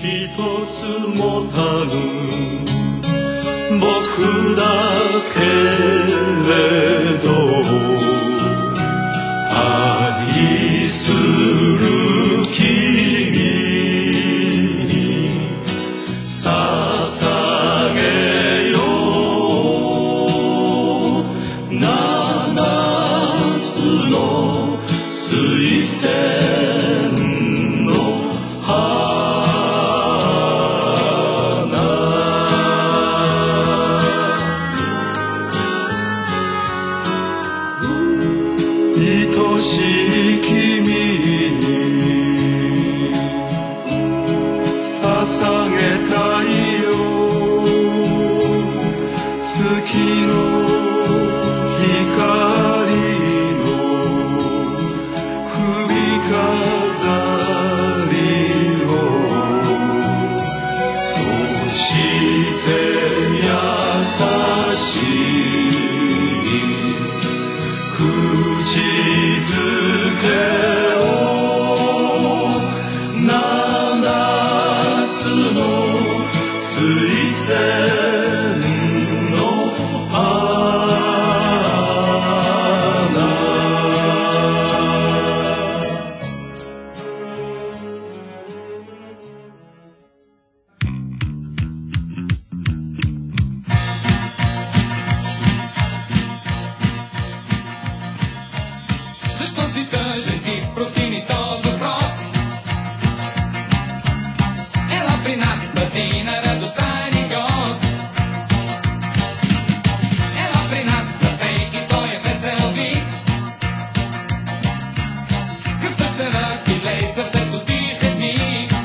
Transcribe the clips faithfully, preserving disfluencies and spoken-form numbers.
一つ持たぬ僕だけれど愛する君に捧げよう七つの水仙の花愛しい君に捧げたいよ月の光の首飾りをそして優しい口づけを七つの水仙の花 Gente profinitosa do cross. Ela pri nas batina dos tarigos. Ela pri nas zapej I to je veselý. Skrtaš teraz bylej srdce tu dýche dní.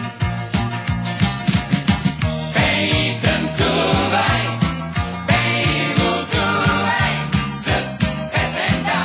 Bej, tancúvaj, bej, lutuvaj, zas pesenta.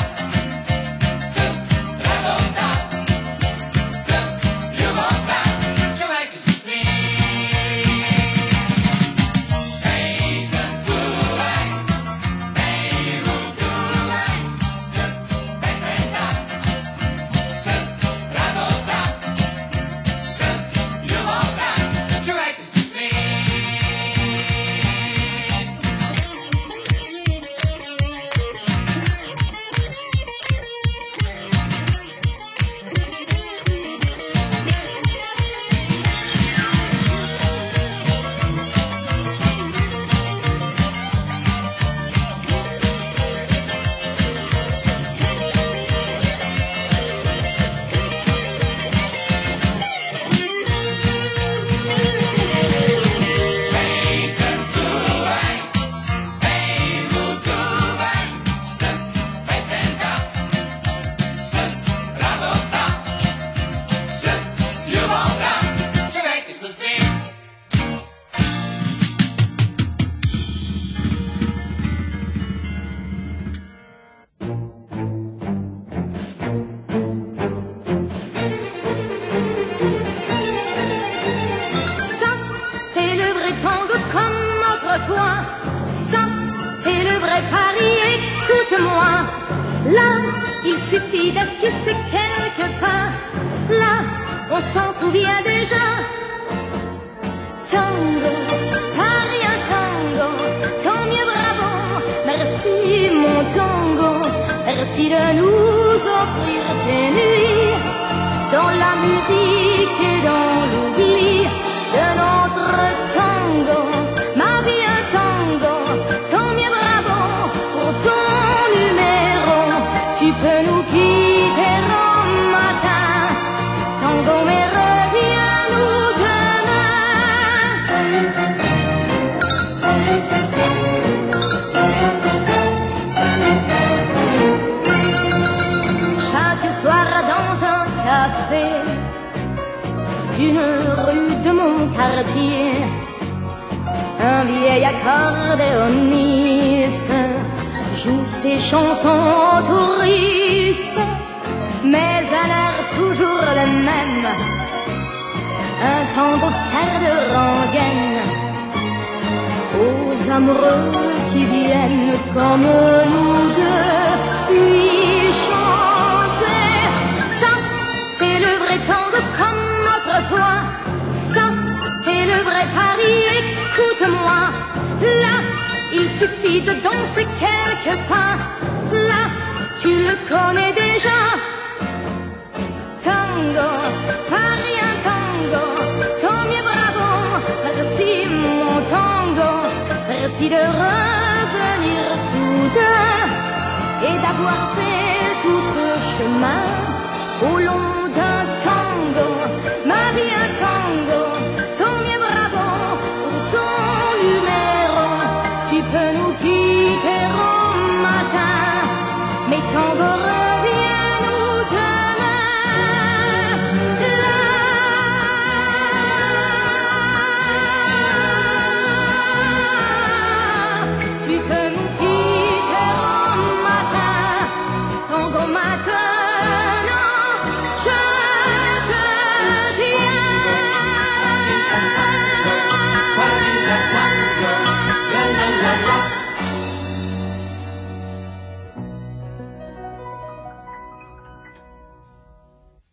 Ça, c'est le vrai Paris, écoute-moi. Là, il suffit d'esquisser quelques pas. Là, on s'en souvient déjà. Tango, Paris un tango, tant mieux bravo. Merci mon tango, merci de nous offrir tes nuits. Dans la musique et dans l'oubli de notre tango. Ma vie un tango, tant mieux bravo pour ton numéro. Tu peux nous quitter le matin, tango mais reviens-nous demain. Chaque soir dans un café d'une rue de mon quartier, un vieil accordéoniste joue ses chansons touristes, mais à l'air toujours le même, un tango sert de rengaine aux amoureux qui viennent comme nous deux lui chanter. Ça, c'est le vrai tango comme autrefois. Ça, c'est il suffit de danser quelques pas. Là, tu le connais déjà. Tango, Paris un tango, tant mieux bravo, merci mon tango, merci de revenir soudain et d'avoir fait tout ce chemin au long